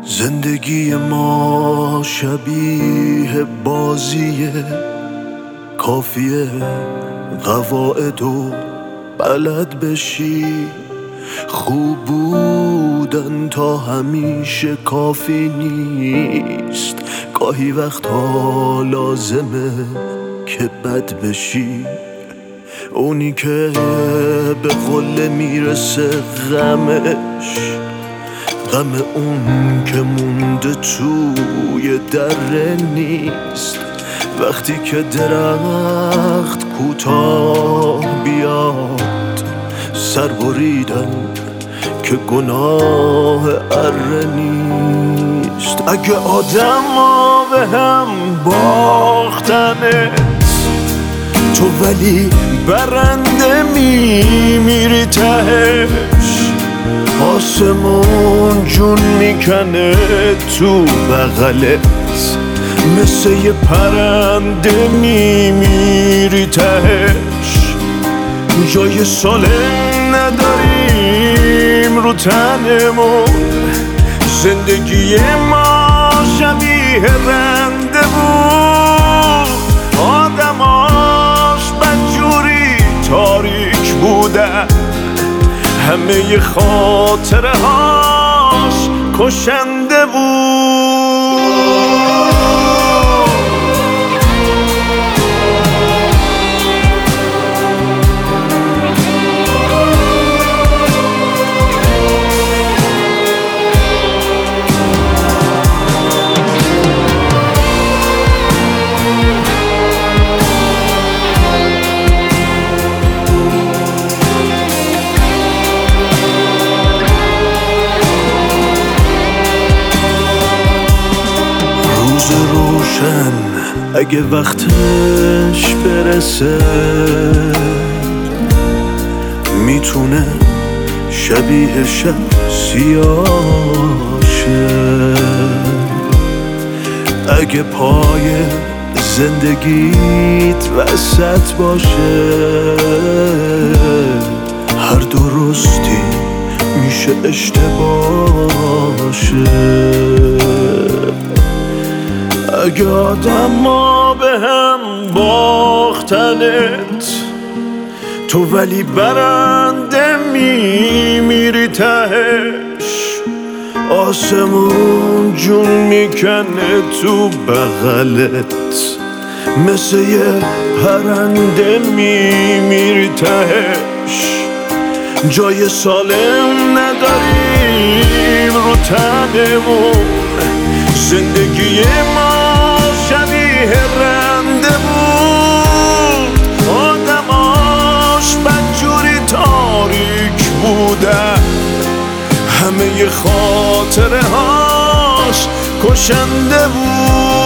زندگی ما شبیه بازیه، کافیه قواعد و بلد بشی. خوب بودن تا همیشه کافی نیست، گاهی وقتها لازمه که بد بشی. اونی که به قله میرسه غمش، غم اون که مونده توی دره نیست. وقتی که درخت کوتاه بیاد، سر بریدن که گناه اره نیست. اگه آدم ها به هم باختنت، تو ولی برنده میمیری تهش. آسمون جون میکنه تو بغلت، مثل یه پرنده میمیری تهش. جای سالم نداریم رو تنمون، زندگی ما شبیه رنده بود. آدماش بدجوری تاریک بودن، همه خاطره هاش کشنده بود. روشن اگه وقتش برسه، میتونه شبیه شب سیاه شه. اگه پای زندگیت وسط باشه، هر درستی میشه اشتباه شه. اگه آدم ها به هم باختنت، تو ولی برنده میمیری تهش. آسمون جون میکنه تو بغلت، مثل یه پرنده میمیری تهش. جای سالم نداریم رو تنمون، زندگی ما شبیه رنده بود. آدماش بدجوری تاریک بودن، همه خاطره هاش کشنده بود.